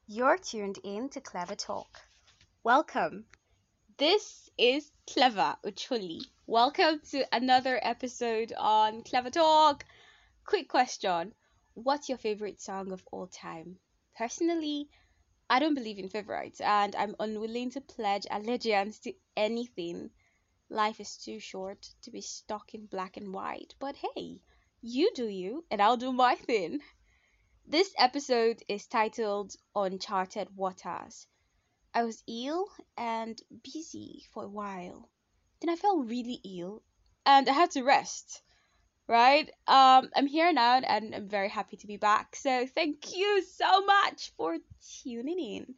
You're tuned in to Clever Talk. Welcome. This is Clever Uchuli. Welcome to another episode on Clever Talk. Quick question. What's your favorite song of all time? Personally, I don't believe in favorites and I'm unwilling to pledge allegiance to anything. Life is too short to be stuck in black and white. But hey, you do you and I'll do my thing. This episode is titled Uncharted Waters. I was ill and busy for a while. Then I felt really ill and I had to rest, right? I'm here now and I'm very happy to be back. So thank you so much for tuning in.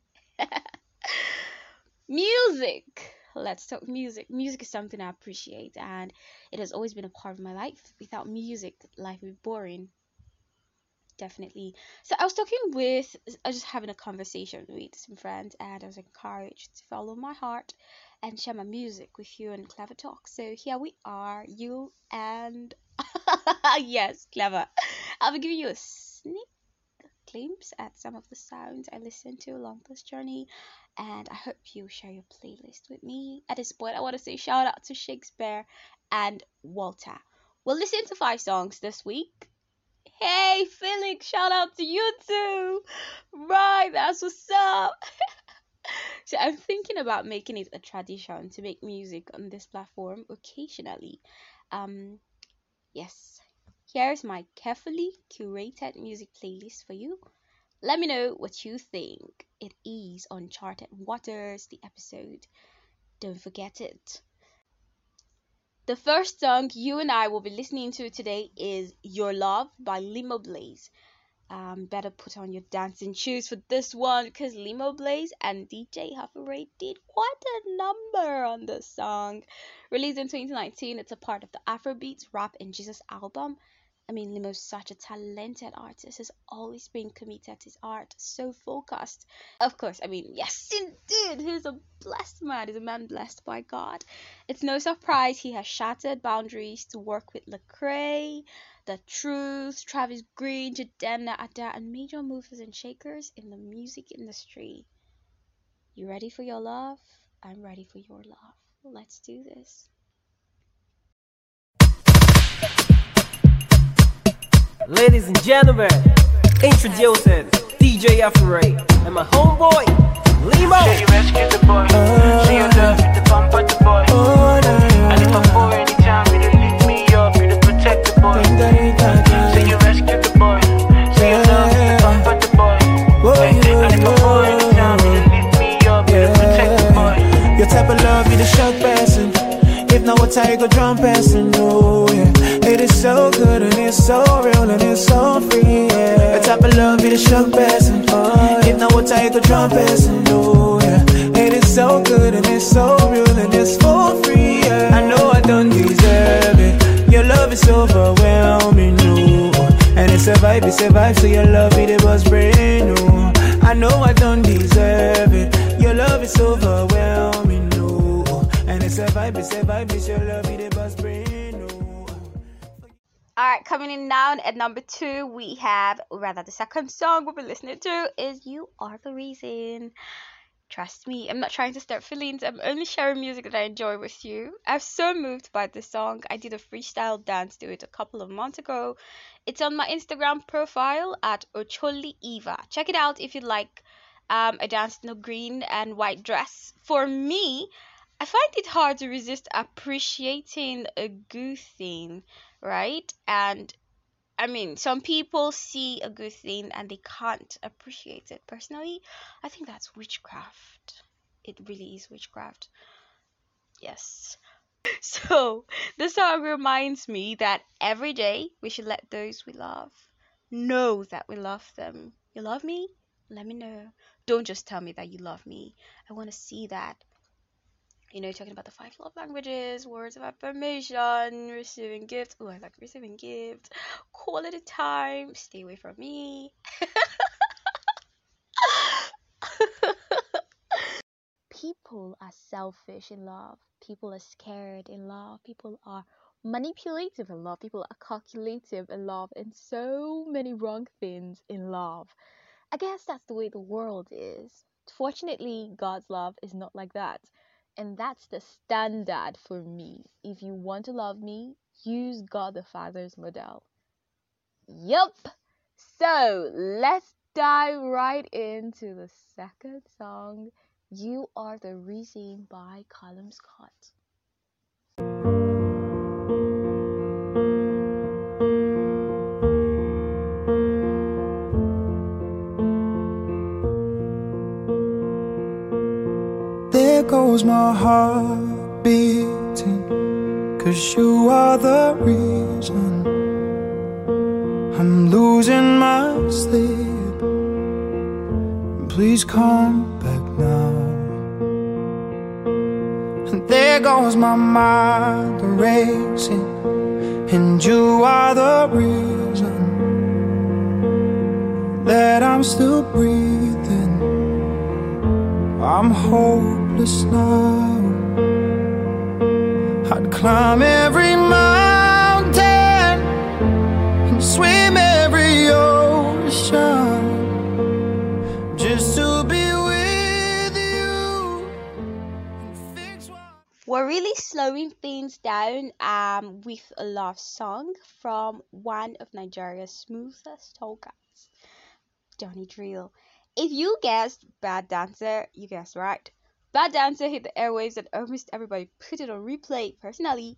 Music. Let's talk music. Music is something I appreciate and it has always been a part of my life. Without music, life would be boring. Definitely. So I was just having a conversation with some friends, and I was encouraged to follow my heart and share my music with you and Clever Talk. So here we are, you and yes, Clever. I'll be giving you a sneak glimpse at some of the sounds I listened to along this journey, and I hope you share your playlist with me. At this point, I want to say shout out to Shakespeare and Walter. We'll listen to 5 songs this week. Hey, Felix, shout out to you too. Right, that's what's up. So I'm thinking about making it a tradition to make music on this platform occasionally. Um, yes. Here's my carefully curated music playlist for you. Let me know what you think. It is Uncharted Waters, the episode. Don't forget it. The first song you and I will be listening to today is Your Love by Limo Blaze. Better put on your dancing shoes for this one because Limo Blaze and DJ Huffleray did quite a number on this song. Released in 2019, it's a part of the Afrobeats Rap and Jesus album. I mean, Limo's such a talented artist, has always been committed to his art, so focused. Of course, I mean, yes, indeed, he's a blessed man. He's a man blessed by God. It's no surprise he has shattered boundaries to work with Lecrae, The Truth, Travis Green, Jadena Ada, and major movers and shakers in the music industry. You ready for your love? I'm ready for your love. Let's do this. Ladies and gentlemen, introducing DJ Afraid and my homeboy, Limo. Say you rescued the boy. Say you love you the pump at the boy. And if I'm poor anytime, you to lift me up, you to protect the boy. Say you rescued the boy. Say you love you the pump at the boy. And if I'm poor anytime, you to lift me up, you to protect the boy. Your type of love be the shock person. If not, what I go drum person, oh yeah. It is so good and it's so real and it's so free, yeah. Your type of love be the shock person, oh, if not, what I go drum person, oh yeah. It is so good and it's so real and it's for free, yeah. I know I don't deserve it. Your love is overwhelming, no. And it's a vibe, so your love it was brand new. I know I don't deserve it. Your love is overwhelming, no. And it's a vibe, it's your love it was brand new. Alright, coming in now at number 2, we have, or rather the second song we'll be listening to is You Are the Reason. Trust me, I'm not trying to start feelings, I'm only sharing music that I enjoy with you. I'm so moved by this song. I did a freestyle dance to it a couple of months ago. It's on my Instagram profile at Ocholi Eva. Check it out if you'd like a dance in a green and white dress. For me, I find it hard to resist appreciating a good thing, right? And I mean, some people see a good thing and they can't appreciate it. Personally, I think that's witchcraft. It really is witchcraft. Yes. So, the song reminds me that every day we should let those we love know that we love them. You love me? Let me know. Don't just tell me that you love me. I want to see that. Talking about the 5 love languages, words of affirmation, receiving gifts. Oh, I like receiving gifts. Quality time. Stay away from me. People are selfish in love. People are scared in love. People are manipulative in love. People are calculative in love. And so many wrong things in love. I guess that's the way the world is. Fortunately, God's love is not like that. And that's the standard for me. If you want to love me, use God the Father's model. Yup. So let's dive right into the second song, You Are the Reason by Callum Scott. There goes my heart beating, 'cause you are the reason I'm losing my sleep. Please come back now. And there goes my mind racing, and you are the reason that I'm still breathing. I'm hopeless now. I'd climb every mountain and swim every ocean just to be with you and fix what... We're really slowing things down with a love song from one of Nigeria's smoothest talkers, Johnny Drill. If you guessed Bad Dancer, you guessed right. Bad Dancer hit the airwaves and almost everybody put it on replay. Personally,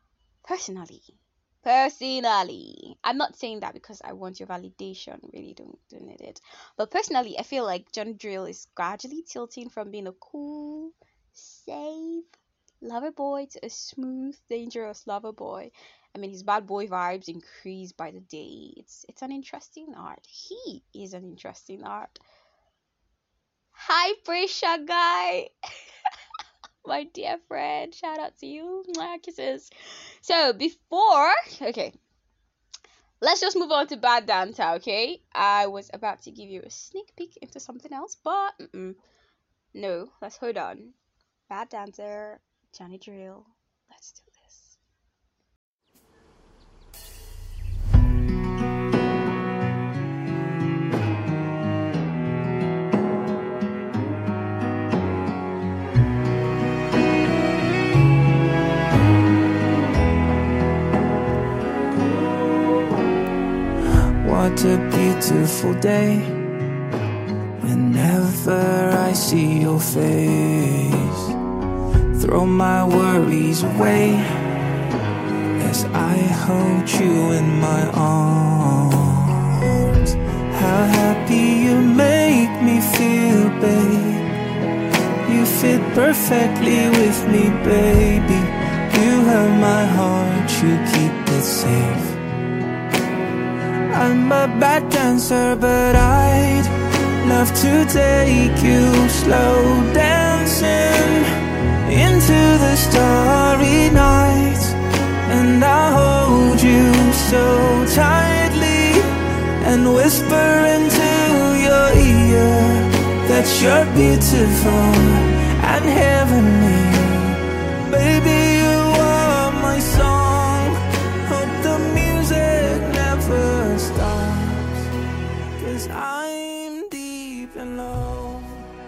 I'm not saying that because I want your validation, really don't need it. But personally, I feel like Johnny Drill is gradually tilting from being a cool, safe lover boy to a smooth, dangerous lover boy. I mean, his bad boy vibes increase by the day. It's an interesting art. He is an interesting art. Hi, pressure guy. My dear friend, shout out to you. Mwah, kisses. So okay, let's just move on to Bad Dancer. Okay, I was about to give you a sneak peek into something else, but no, let's hold on. Bad Dancer, Johnny Drill, let's do this. What a beautiful day. Whenever I see your face, throw my worries away as I hold you in my arms. How happy you make me feel, babe. You fit perfectly with me, baby. You have my heart, you keep it safe. I'm a bad dancer, but I'd love to take you slow dancing into the starry night. And I'll hold you so tightly and whisper into your ear that you're beautiful and heavenly. Baby, you are my song. Hope the music never stops, 'cause I'm deep in love.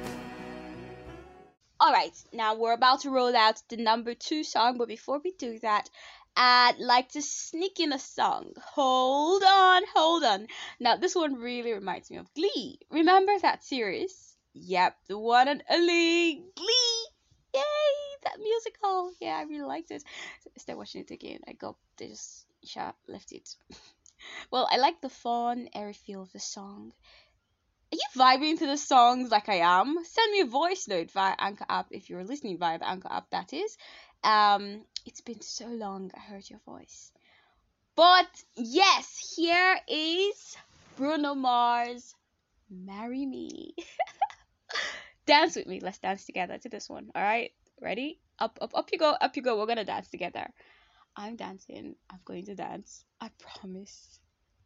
Alright, now we're about to roll out the number 2 song, but before we do that, I'd like to sneak in a song. Hold on. Now, this one really reminds me of Glee. Remember that series? Yep, the one and only Glee. Yay, that musical. Yeah, I really liked it. Start watching it again. They just left it. Well, I like the fun, airy feel of the song. Are you vibing to the songs like I am? Send me a voice note via Anchor app if you're listening via the Anchor app, that is. It's been so long I heard your voice. But yes, here is Bruno Mars, Marry Me. Dance with me. Let's dance together to this one. All right, ready? Up you go. We're gonna dance together. I'm dancing. I'm going to dance. I promise.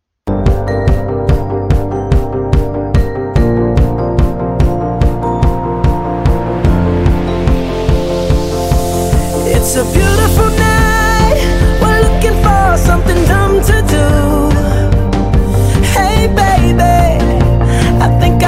It's a beautiful night. We're looking for something dumb to do. Hey baby, I think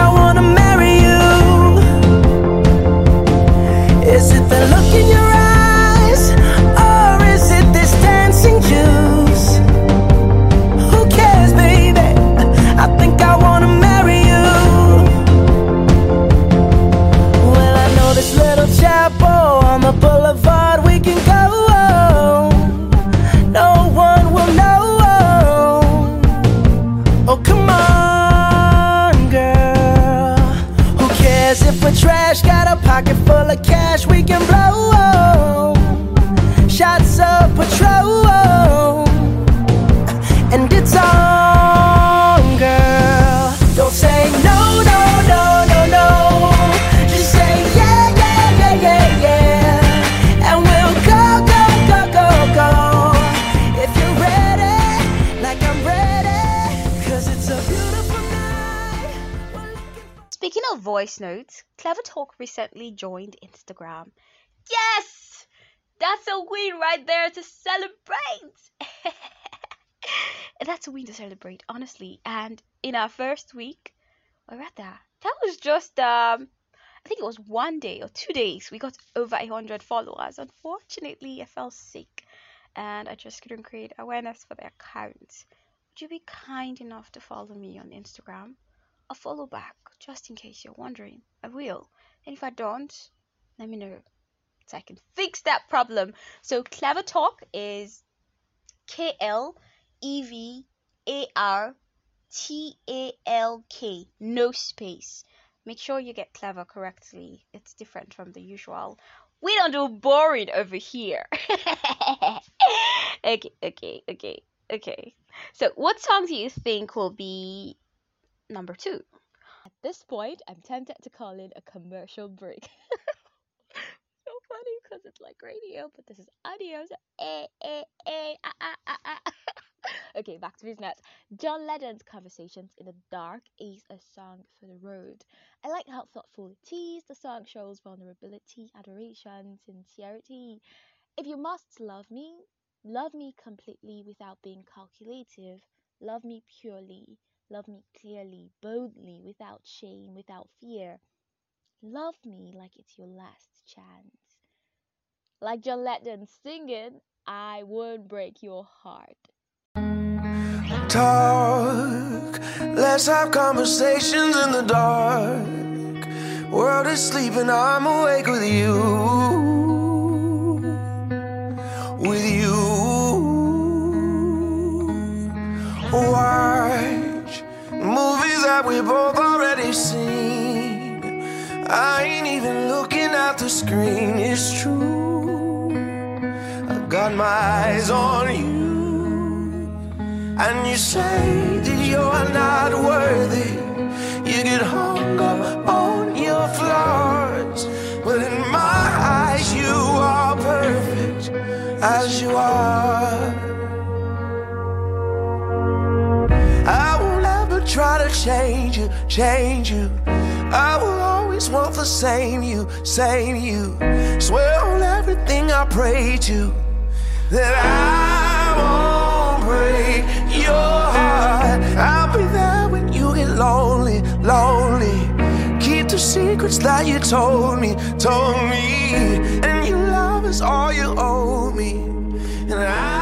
Speaking of voice notes, Clever Talk recently joined Instagram. Yes! That's a win right there to celebrate! That's a win to celebrate, honestly. And in our first week, or rather, that was just I think it was 1 day or 2 days, we got over 100 followers. Unfortunately, I fell sick and I just couldn't create awareness for the account. Would you be kind enough to follow me on Instagram? I'll follow back, just in case you're wondering. I will. And if I don't, let me know so I can fix that problem. So Clever Talk is KLEVARTALK, no space. Make sure you get clever correctly. It's different from the usual. We don't do boring over here. Okay. So what song do you think will be number 2? At this point, I'm tempted to call it a commercial break. So funny because it's like radio, but this is audio. So Okay, back to business. John Legend's Conversations in the Dark is a song for the road. I like how thoughtful it is. The song shows vulnerability, adoration, sincerity. If you must love me completely without being calculative. Love me purely. Love me clearly, boldly, without shame, without fear. Love me like it's your last chance. Like John Legend singing, I won't break your heart. Talk, let's have conversations in the dark. World is sleeping, I'm awake with you. With you. Watch movies that we both already seen. I ain't even looking at the screen, it's true. I got my eyes on you. And you say that you're not worthy. You get hung up on your flaws, but in my eyes you are perfect as you are. I won't ever try to change you. I will always want the same you. Swear on everything I pray to that I won't break your heart. I'll be there when you get lonely. Keep the secrets that you told me. And your love is all you owe me. And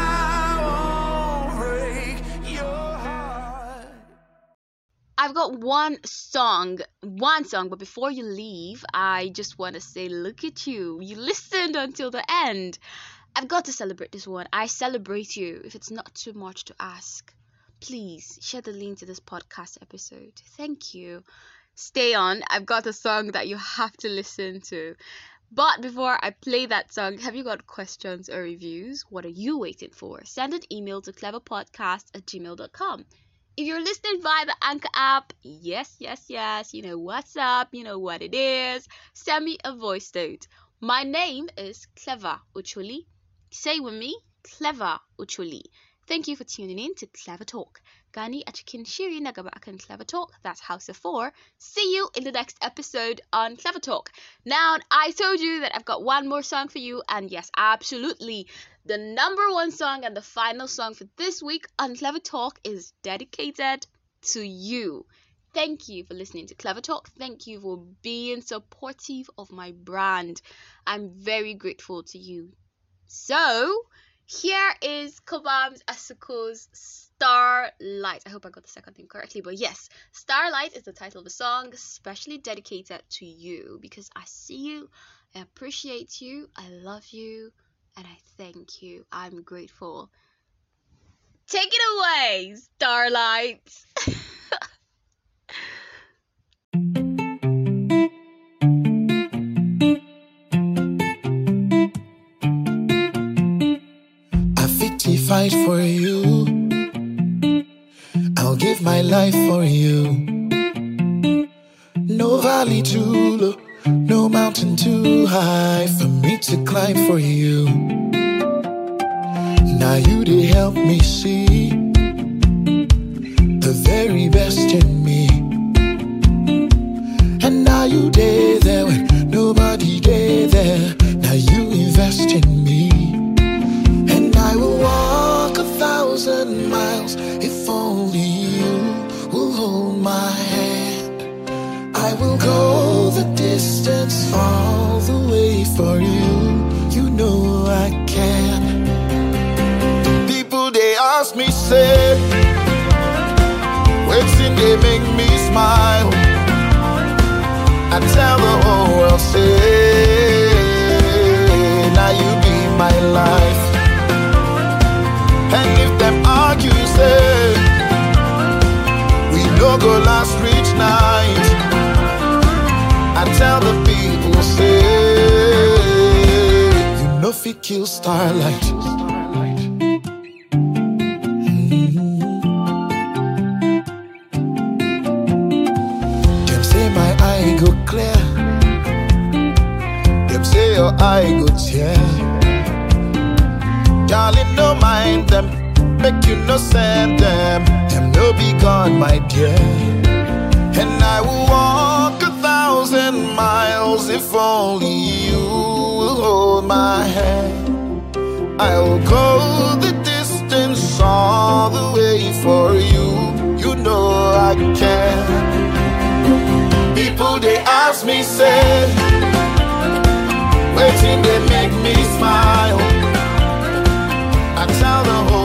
I won't break your heart. I've got one song, but before you leave, I just want to say, look at you. You listened until the end. I've got to celebrate this one. I celebrate you. If it's not too much to ask, please share the link to this podcast episode. Thank you. Stay on. I've got a song that you have to listen to. But before I play that song, have you got questions or reviews? What are you waiting for? Send an email to cleverpodcast@gmail.com. If you're listening via the Anchor app, yes, you know what's up, you know what it is. Send me a voice note. My name is Clever Uchuli. Say with me, Clever Uchuli. Thank you for tuning in to Clever Talk. Gani Achikin Shiri Nagaba akan Clever Talk. That's House of 4. See you in the next episode on Clever Talk. Now, I told you that I've got one more song for you, and yes, absolutely. The number 1 song and the final song for this week on Clever Talk is dedicated to you. Thank you for listening to Clever Talk. Thank you for being supportive of my brand. I'm very grateful to you. So, here is Kobams Asuko's Starlight. I hope I got the second thing correctly, but yes, Starlight is the title of the song, especially dedicated to you, because I see you, I appreciate you, I love you, and I thank you. I'm grateful. Take it away, Starlight. Fight for you. I'll give my life for you. No valley too low, no mountain too high for me to climb for you. Now you did help me see the very best in me. And I will go the distance all the way for you. You know I can. People they ask me, say, waiting they make me smile. I tell the whole world, say, now you be my life. And if them argue, say, we no go last reach night. I tell the people, say, you know fi kill starlight. Them say my eye go clear. Them say your eye go tear. Darling, no mind them, make you no send them. Them no be gone, my dear. And I will walk 1,000 miles if only you will hold my hand. I will go the distance all the way for you. You know I can. People they ask me, say, waiting they make me smile. I tell the whole